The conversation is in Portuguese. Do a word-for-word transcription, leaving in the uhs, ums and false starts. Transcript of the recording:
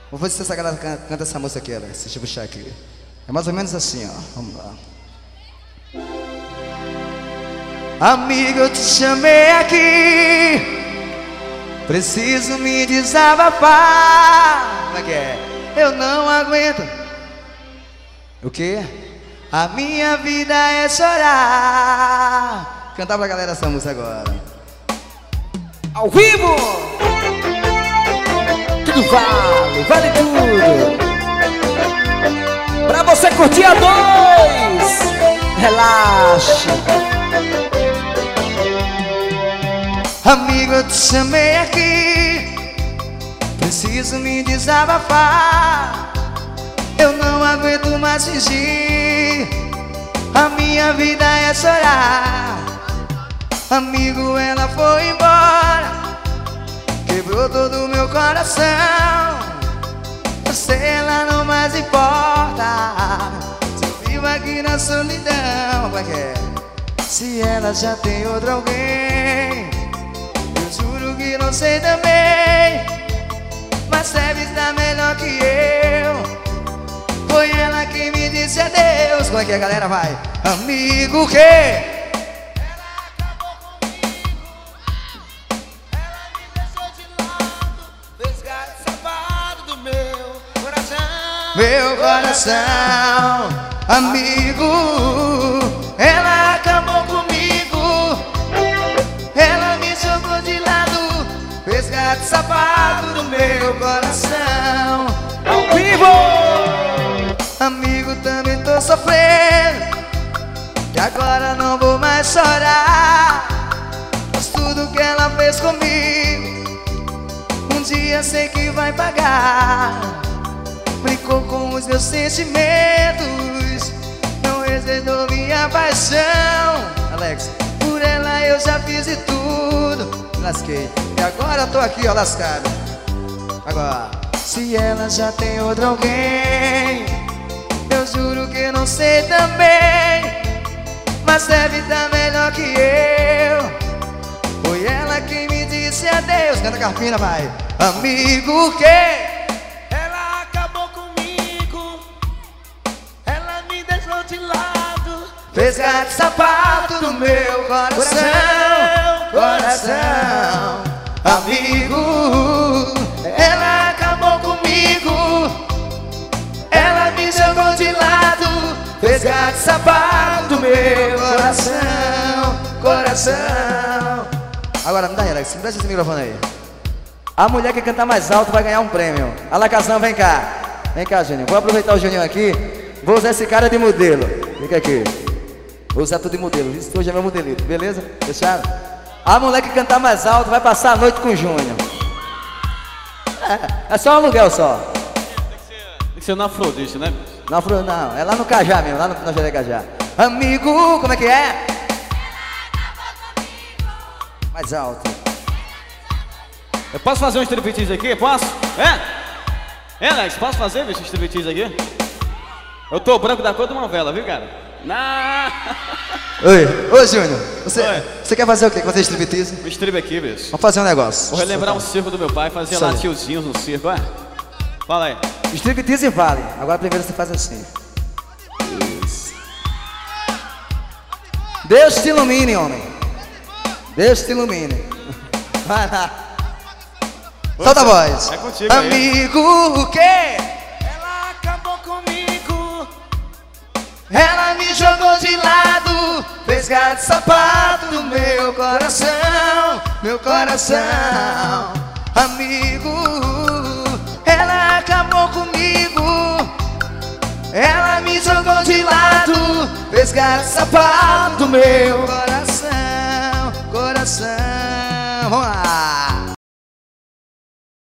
Vou ver se essa galera canta, canta essa música aqui, Alex. Deixa eu puxar aqui. É mais ou menos assim, ó. Vamos lá. Amigo, eu te chamei aqui, preciso me desabafar. Como é que é? Eu não aguento. O quê? A minha vida é chorar. Cantar pra galera essa música agora. Ao vivo! Tudo vale, vale tudo. Pra você curtir a dois. Relaxa. Amigo, eu te chamei aqui, preciso me desabafar. Eu não aguento mais fingir, a minha vida é chorar. Amigo, ela foi embora, quebrou todo o meu coração. Você, ela não mais importa, se eu vivo aqui na solidão. Como é que é? Se ela já tem outro alguém, eu juro que não sei também, mas deve estar melhor que eu. Foi ela que me disse adeus. Como é que a galera vai? Amigo, o quê? Ela acabou comigo, ela me deixou de lado, fez gato safado do meu coração. Meu coração, amigo, ela acabou comigo, ela me jogou de lado, fez gato safado do meu coração. Ao vivo! Amigo, também tô sofrendo, que agora não vou mais chorar. Mas tudo que ela fez comigo, um dia sei que vai pagar. Brincou com os meus sentimentos, não respeitou minha paixão. Alex, por ela eu já fiz de tudo, lasquei, e agora tô aqui, ó, lascado. Agora, se ela já tem outro alguém, eu juro que não sei também, mas deve estar melhor que eu. Foi ela que me disse adeus. Canta Carpina, vai. Amigo, o quê? Ela acabou comigo, ela me deixou de lado, Fez gato sapato no meu coração, coração. Amigo, ela acabou comigo, ela me jogou de lado, fez gato sapato do meu coração, coração. Agora me dá, Alex, me dá esse microfone aí. A mulher que cantar mais alto vai ganhar um prêmio. Alacazão, vem cá. Vem cá, Juninho. Vou aproveitar o Juninho aqui. Vou usar esse cara de modelo. Fica aqui. Vou usar tudo de modelo. Isso hoje é meu modelito, beleza? Fechado? A mulher que cantar mais alto vai passar a noite com o Júnior. É, é só um aluguel só. Tem que ser na Afrodite, né? Não, Afro, não, é lá no Cajá mesmo, lá no, no Jaré Cajá. Amigo, como é que é? Mais alto. Eu posso fazer um striptease aqui? Posso? É? É, Alex, posso fazer, bicho, striptease aqui? Eu tô branco da cor de uma vela, viu, cara? Na... Oi, ô Júnior, você, Oi. você quer fazer o quê? Fazer striptease? O strip aqui, bicho. Vamos fazer um negócio. Vou relembrar um circo do meu pai, fazia Isso lá aí. tiozinhos no circo, é? Fala aí. Striptease vale. Agora primeiro você faz assim. Isso. Deus te ilumine, homem. Deus te ilumine. Vai lá. Solta a voz. É contigo aí. Amigo, o quê? ela acabou comigo, Ela me jogou de lado, fez gato sapato no meu coração, meu coração. Amigo, ela acabou comigo, ela me jogou de lado, fez gato sapato no meu coração, coração. Vamos lá.